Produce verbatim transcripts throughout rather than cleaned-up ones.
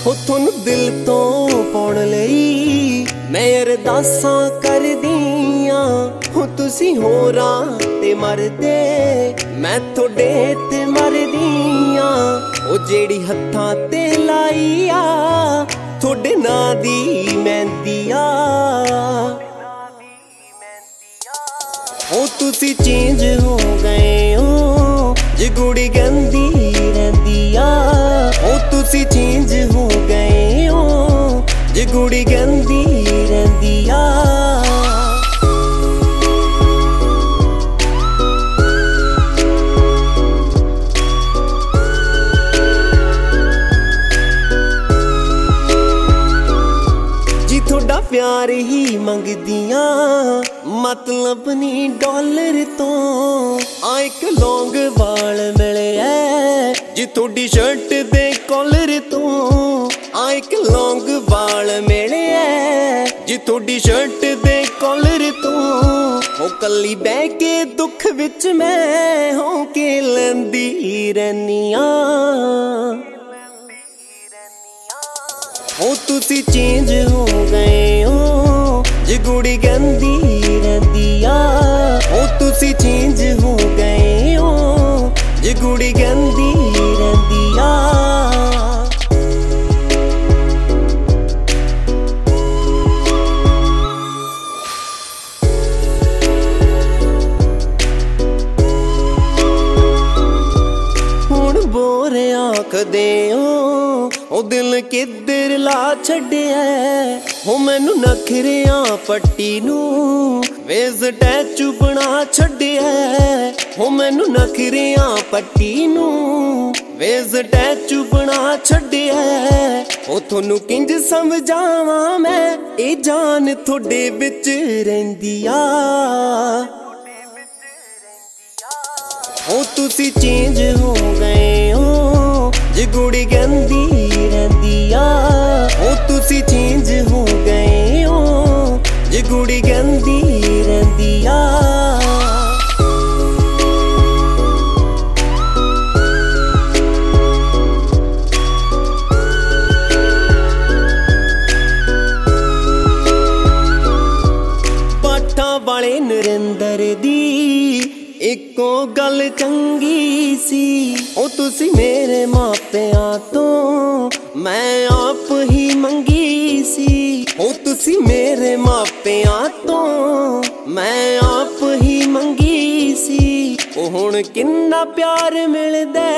हो थोनू दिल तो पाउण लई मैं अरदासां करदियां हो तुसी होरां ते मरदे मैं थोड़े ते मरदियां ओ जेड़ी हत्थां ते लाई आ थोड़े नां दी मेहंदी आ ओ तुसी चेंज हो गए हो जे कुड़ी गंदी रहिंदी आ ओ तुसी चेंज हो गए हो जे कुड़ी गंदी रहिंदी आ जी थोड़ा प्यार ही मंगदियां मतलब नी डॉलर तो आ एक लौंग वाल मिले जी थोड़ी शर्ट दे कॉलर तो आ एक लौंग वाल मिले जी थोड़ी शर्ट दे कॉलर तो ओ कली बह के दुख विच मैं हो के लैंदी रहनी आ ओ तुसी चेंज हो गए हो जे कुड़ी गंदी रहिंदी आ ओ तुसी चेंज हो गए हो जे कुड़ी गंदी रहिंदी आ हुण बोरे आखदे हो ओ दिल किधर ला छड्डिया हो मैनू नखरियां पट्टी नू वे स्टैचू बना छड्डिया हो मैनू नखरियां पट्टी नू वे स्टैचू बना छड्डिया ओ थोनू किंज समझावां मैं ए जान थोड़े विच रहिंदी आ ओ तुसी चेंज हो गए हो जे कुड़ी गंदी रहिंदी आ ओ तुसी चेंज हो गए हो जे कुड़ी गंदी रहिंदी आ पाठा वाले नरेंद्र दी इको गल चंगी सी ओ तुसी मेरे मापियां तो मैं आप ही मंगी सी ओ तुसी मेरे मापियां तो मैं आप ही मंगी सी ओ हुण किन्ना प्यार मिलदा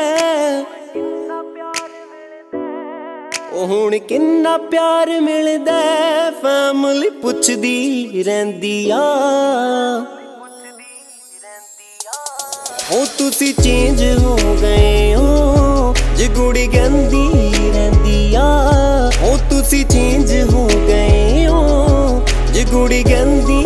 ओ हुण किन्ना प्यार मिलदा फैमिली पुछदी रहिंदी आ ओ तुसी चेंज हो गए हो जे कुड़ी गंदी रहिंदी आ ओ तुसी चेंज हो गए हो जे कुड़ी गंदी